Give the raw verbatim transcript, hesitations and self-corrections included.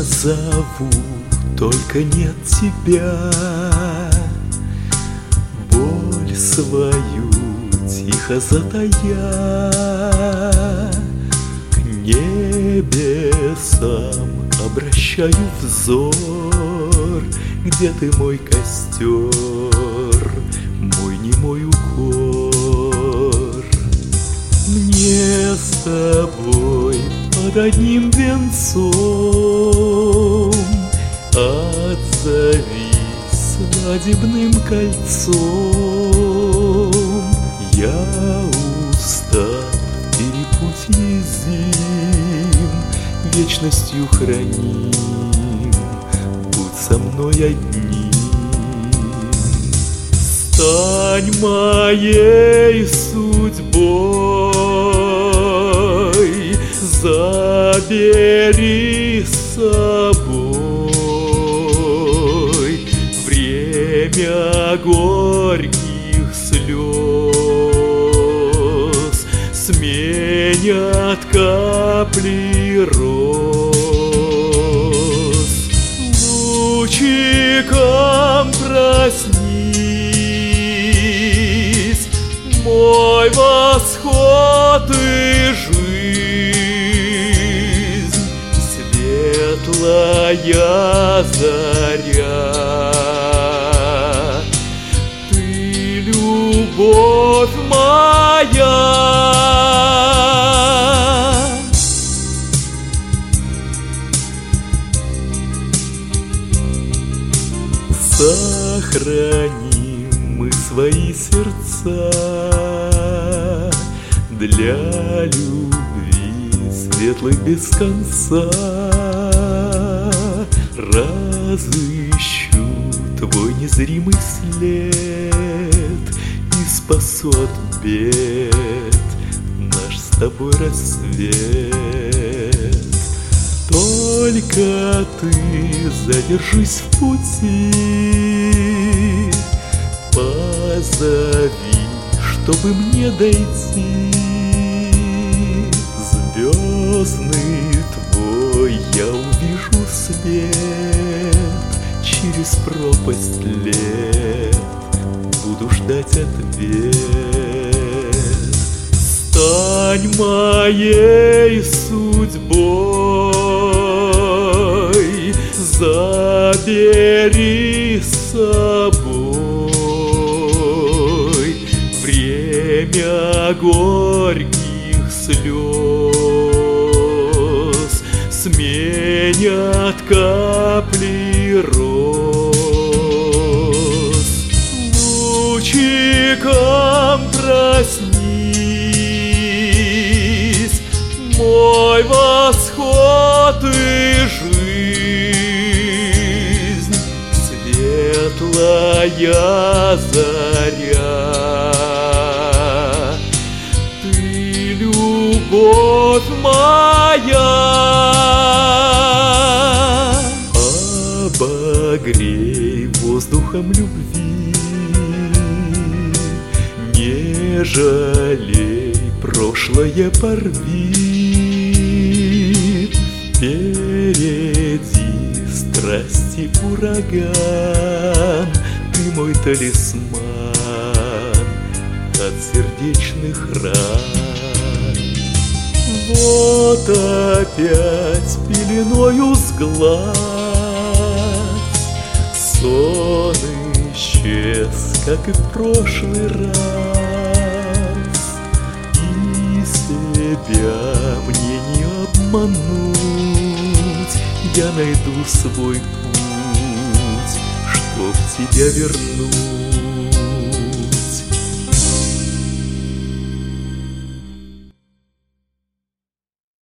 зову, только нет тебя. Боль свою тихо затая, к небесам обращаю взор. Где ты, мой костер, мой немой укор? Мне с тобой под одним венцом отзовись свадебным кольцом. Я устал в перепутье зим, вечностью храним, будь со мной одним. Стань моей судьбой, забери с собой время горьких слез, сменят капли роз. Лучиком проснись, мой восход и жизнь, светлая заря. Ты любовь моя. Сохраним мы свои сердца для любви светлой без конца. Разыщу твой незримый след и спасу от бед наш с тобой рассвет. Только ты задержись в пути, позови, чтобы мне дойти. Звездный твой я увижу свет, через пропасть лет буду ждать ответ. Стань моей судьбой, забери с собой время горьких слез, сменят капли роз. Лучиком проснись, мой восход и жизнь, светлая заря. Ты любовь моя. Обогрей воздухом любви, не жалей, прошлое порви. Впереди страсти ураган, ты мой талисман от сердечных ран. Вот опять пеленою с глаз сон исчез, как и в прошлый раз. И себя мне не обмануть, я найду свой путь, чтоб тебя вернуть.